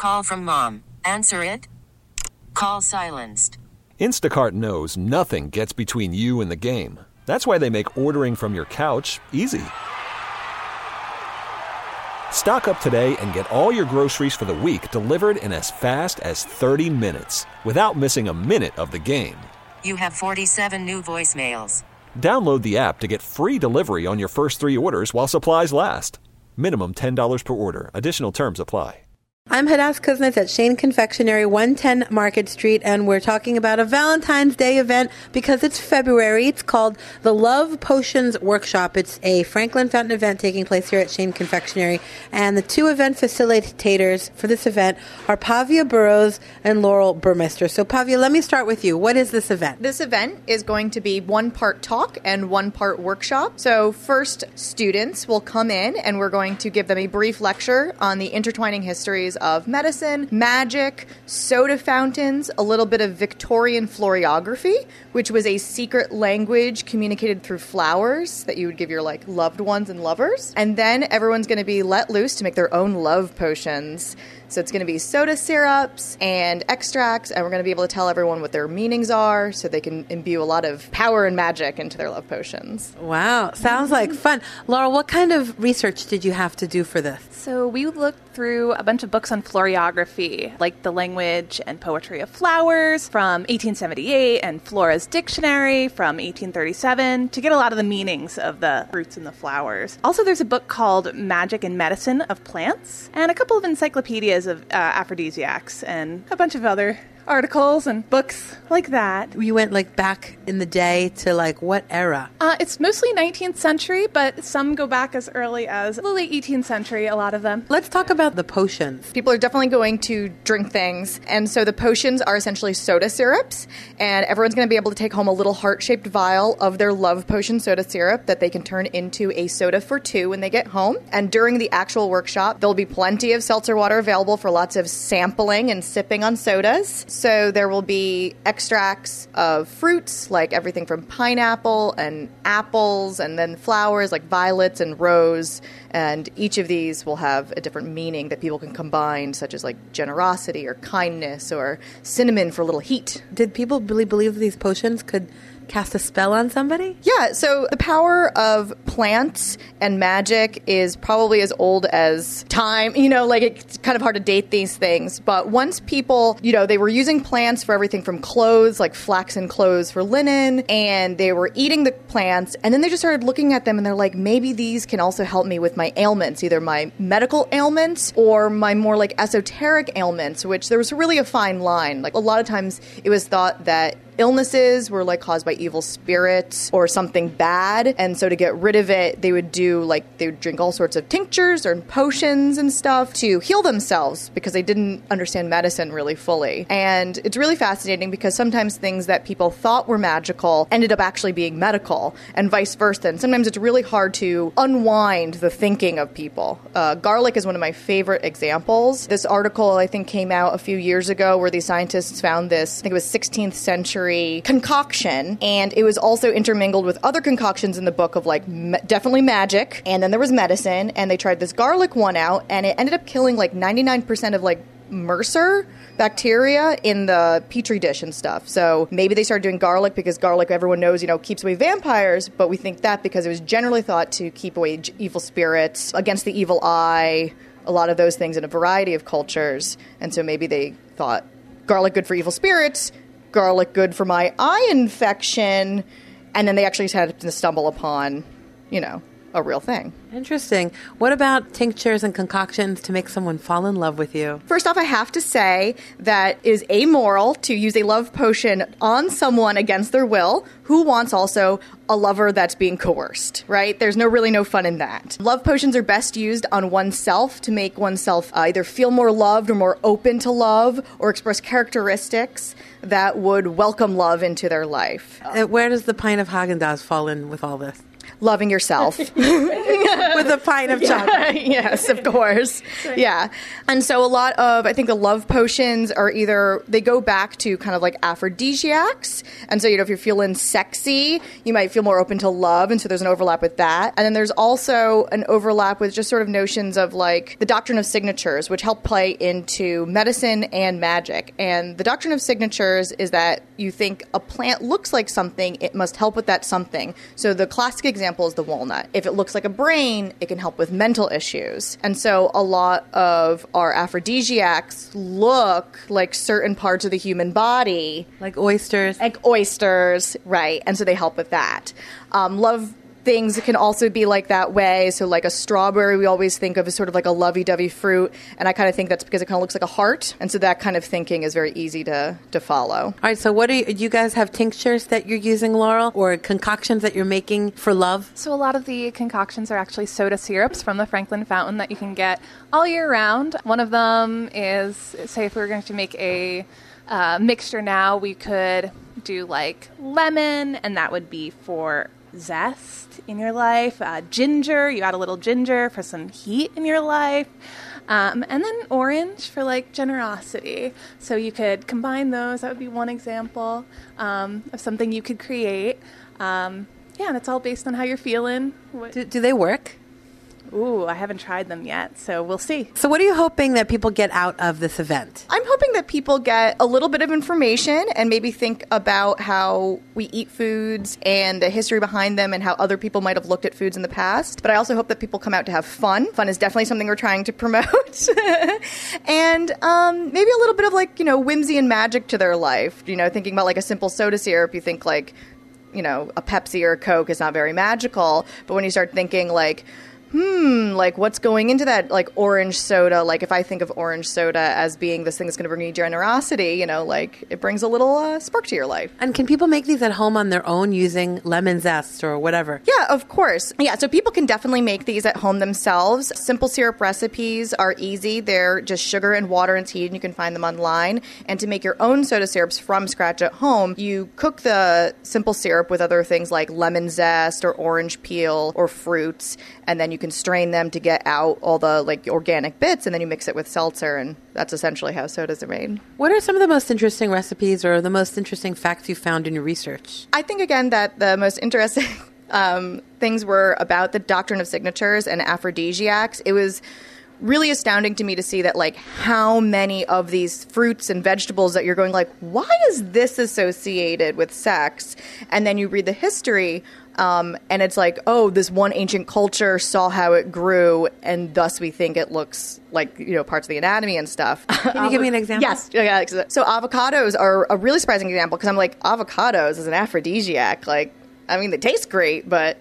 Call from mom. Answer it. Call silenced. Instacart knows nothing gets between you and the game. That's why they make ordering from your couch easy. Stock up today and get all your groceries for the week delivered in as fast as 30 minutes without missing a minute of the game. You have 47 new voicemails. Download the app to get free delivery on your first 3 orders while supplies last. Minimum $10 per order. Additional terms apply. I'm Hadass Kuznets at Shane Confectionery, 110 Market Street, and we're talking about a Valentine's Day event because it's February. It's called the Love Potions Workshop. It's a Franklin Fountain event taking place here at Shane Confectionery, and the 2 event facilitators for this event are Pavia Burrows and Laurel Burmester. So, Pavia, let me start with you. What is this event? This event is going to be 1 part talk and 1 part workshop. So, first, students will come in, and we're going to give them a brief lecture on the intertwining histories of medicine, magic, soda fountains, a little bit of Victorian floriography, which was a secret language communicated through flowers that you would give your loved ones and lovers. And then everyone's going to be let loose to make their own love potions. So it's going to be soda syrups and extracts, and we're going to be able to tell everyone what their meanings are so they can imbue a lot of power and magic into their love potions. Wow. Sounds like fun. Laurel, what kind of research did you have to do for this? So we looked through a bunch of books on floriography, like The Language and Poetry of Flowers from 1878 and Flora's Dictionary from 1837 to get a lot of the meanings of the fruits and the flowers. Also, there's a book called Magic and Medicine of Plants and a couple of encyclopedias of aphrodisiacs and a bunch of other articles and books like that. You went back in the day to what era? It's mostly 19th century, but some go back as early as the late 18th century, a lot of them. Let's talk about the potions. People are definitely going to drink things, and so the potions are essentially soda syrups, and everyone's going to be able to take home a little heart-shaped vial of their love potion soda syrup that they can turn into a soda for 2 when they get home. And during the actual workshop, there'll be plenty of seltzer water available for lots of sampling and sipping on sodas. So there will be extracts of fruits, like everything from pineapple and apples, and then flowers like violets and rose. And each of these will have a different meaning that people can combine, such as generosity or kindness or cinnamon for a little heat. Did people really believe these potions could cast a spell on somebody? Yeah, so the power of plants and magic is probably as old as time. It's kind of hard to date these things. But once people, they were using plants for everything from clothes, like flaxen clothes for linen, and they were eating the plants, and then they just started looking at them and they're like, maybe these can also help me with my ailments, either my medical ailments or my more esoteric ailments, which there was really a fine line. A lot of times it was thought that illnesses were caused by evil spirits or something bad, and so to get rid of it, they would drink all sorts of tinctures or potions and stuff to heal themselves because they didn't understand medicine really fully. And it's really fascinating because sometimes things that people thought were magical ended up actually being medical, and vice versa. And sometimes it's really hard to unwind the thinking of people. Garlic is one of my favorite examples. This article, I think, came out a few years ago where these scientists found this, I think it was 16th century concoction, and it was also intermingled with other concoctions in the book of definitely magic, and then there was medicine, and they tried this garlic one out, and it ended up killing 99% of MRSA bacteria in the petri dish and stuff. So maybe they started doing garlic because garlic, everyone knows, keeps away vampires, but we think that because it was generally thought to keep away evil spirits, against the evil eye, a lot of those things in a variety of cultures. And so maybe they thought garlic good for evil spirits, garlic good for my eye infection, and then they actually just had to stumble upon, a real thing. Interesting. What about tinctures and concoctions to make someone fall in love with you? First off, I have to say that it is amoral to use a love potion on someone against their will who wants also a lover that's being coerced, right? There's really no fun in that. Love potions are best used on oneself to make oneself either feel more loved or more open to love or express characteristics that would welcome love into their life. Where does the pint of Haagen-Dazs fall in with all this? Loving yourself. with a pint of chocolate. Yes, of course. Yeah. And so a lot of, I think the love potions are either, they go back to kind of like aphrodisiacs. And so, if you're feeling sexy, you might feel more open to love. And so there's an overlap with that. And then there's also an overlap with just sort of notions of like the doctrine of signatures, which help play into medicine and magic. And the doctrine of signatures is that you think a plant looks like something, it must help with that something. So the classic example is the walnut. If it looks like a brain, it can help with mental issues. And so a lot of our aphrodisiacs look like certain parts of the human body. Like oysters. Like oysters, right. And so they help with that. Love things can also be like that way. So like a strawberry, we always think of as sort of like a lovey-dovey fruit. And I kind of think that's because it kind of looks like a heart. And so that kind of thinking is very easy to follow. All right, so what do you guys have tinctures that you're using, Laurel, or concoctions that you're making for love? So a lot of the concoctions are actually soda syrups from the Franklin Fountain that you can get all year round. One of them is, say if we were going to make a mixture now, we could do like lemon, and that would be for zest in your life. Ginger, you add a little ginger for some heat in your life. And then orange for like generosity. So you could combine those. That would be one example of something you could create. And it's all based on how you're feeling. Do they work? Ooh, I haven't tried them yet, so we'll see. So what are you hoping that people get out of this event? I'm hoping that people get a little bit of information and maybe think about how we eat foods and the history behind them and how other people might have looked at foods in the past. But I also hope that people come out to have fun. Fun is definitely something we're trying to promote. And maybe a little bit of like, whimsy and magic to their life. Thinking about like a simple soda syrup, you think like, a Pepsi or a Coke is not very magical. But when you start thinking like, like what's going into that, like orange soda, like if I think of orange soda as being this thing that's going to bring you generosity, like it brings a little spark to your life. And can people make these at home on their own using lemon zest or whatever? Yeah, of course. Yeah, so people can definitely make these at home themselves. Simple syrup recipes are easy. They're just sugar and water and tea, and you can find them online. And to make your own soda syrups from scratch at home, you cook the simple syrup with other things like lemon zest or orange peel or fruits, and then you can strain them to get out all the like organic bits, and then you mix it with seltzer, and that's essentially how sodas are made. What are some of the most interesting recipes or the most interesting facts you found in your research? I think, again, that the most interesting things were about the doctrine of signatures and aphrodisiacs. It was really astounding to me to see that like how many of these fruits and vegetables that you're going like, why is this associated with sex? And then you read the history, and it's like, oh, this one ancient culture saw how it grew, and thus we think it looks like, parts of the anatomy and stuff. Can you give me an example? Yes. Yeah, so avocados are a really surprising example, because I'm like, avocados is an aphrodisiac. Like, I mean, they taste great, but...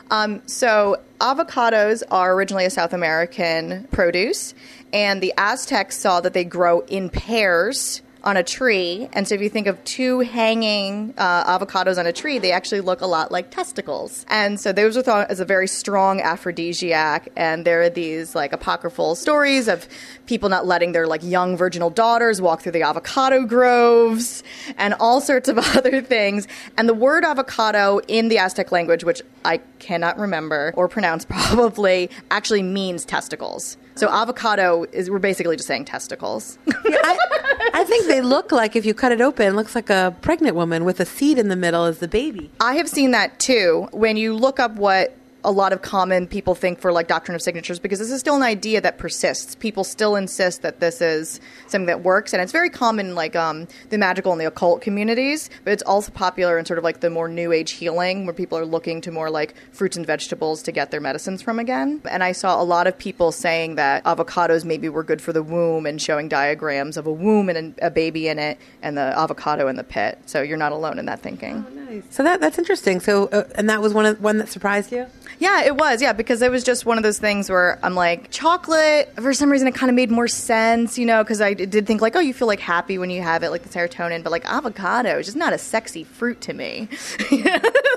So avocados are originally a South American produce, and the Aztecs saw that they grow in pairs on a tree. And so if you think of two hanging avocados on a tree, they actually look a lot like testicles. And so those were thought as a very strong aphrodisiac. And there are these like apocryphal stories of people not letting their like young virginal daughters walk through the avocado groves and all sorts of other things. And the word avocado in the Aztec language, which I cannot remember or pronounce probably, actually means testicles. So avocado we're basically just saying testicles. Yeah, I think they look like, if you cut it open, it looks like a pregnant woman with a seed in the middle as the baby. I have seen that too. When you look up what a lot of common people think for like doctrine of signatures, because this is still an idea that persists. People still insist that this is something that works, and it's very common in like the magical and the occult communities, but it's also popular in sort of like the more new age healing, where people are looking to more like fruits and vegetables to get their medicines from again. And I saw a lot of people saying that avocados maybe were good for the womb, and showing diagrams of a womb and a baby in it, and the avocado in the pit. So you're not alone in that thinking. Oh, nice. So that's interesting. So and that was one that surprised you? Yeah, it was. Yeah, because it was just one of those things where I'm like, chocolate, for some reason, it kind of made more sense, because I did think like, oh, you feel like happy when you have it, like the serotonin, but like avocado is just not a sexy fruit to me.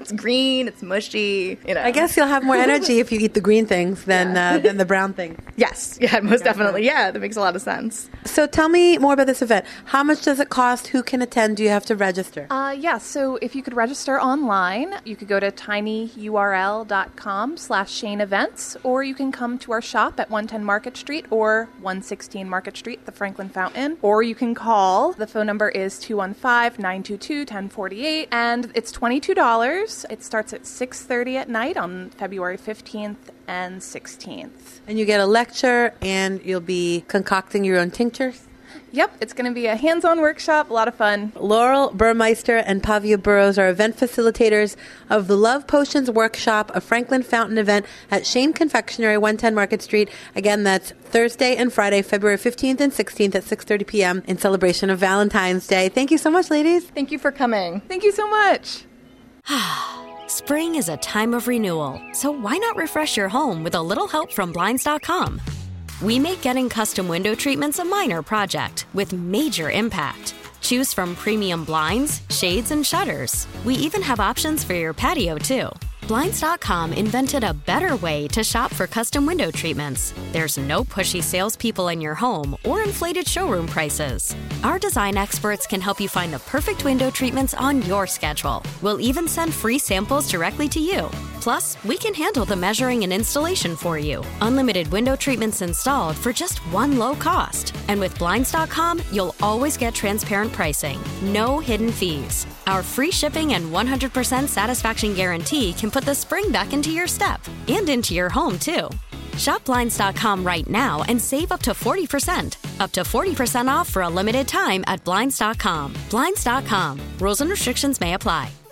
It's green, it's mushy, you know. I guess you'll have more energy if you eat the green things than the brown things. Yes, yeah, most definitely. Yeah, that makes a lot of sense. So tell me more about this event. How much does it cost? Who can attend? Do you have to register? So if you could register online, you could go to tinyurl.com/Shane Events, or you can come to our shop at 110 Market Street or 116 Market Street, the Franklin Fountain, or you can call. The phone number is 215-922-1048, and it's $22. It starts at 6:30 at night on February 15th and 16th. And you get a lecture, and you'll be concocting your own tinctures? Yep, it's going to be a hands-on workshop, a lot of fun. Laurel Burmeister and Pavia Burrows are event facilitators of the Love Potions Workshop, a Franklin Fountain event at Shane Confectionery, 110 Market Street. Again, that's Thursday and Friday, February 15th and 16th at 6:30 p.m. in celebration of Valentine's Day. Thank you so much, ladies. Thank you for coming. Thank you so much. Spring is a time of renewal, so why not refresh your home with a little help from Blinds.com? We make getting custom window treatments a minor project with major impact. Choose from premium blinds, shades, and shutters. We even have options for your patio, too. Blinds.com invented a better way to shop for custom window treatments. There's no pushy salespeople in your home or inflated showroom prices. Our design experts can help you find the perfect window treatments on your schedule. We'll even send free samples directly to you. Plus, we can handle the measuring and installation for you. Unlimited window treatments installed for just one low cost. And with Blinds.com, you'll always get transparent pricing. No hidden fees. Our free shipping and 100% satisfaction guarantee can put the spring back into your step and into your home, too. Shop Blinds.com right now and save up to 40%. Up to 40% off for a limited time at Blinds.com. Blinds.com. Rules and restrictions may apply.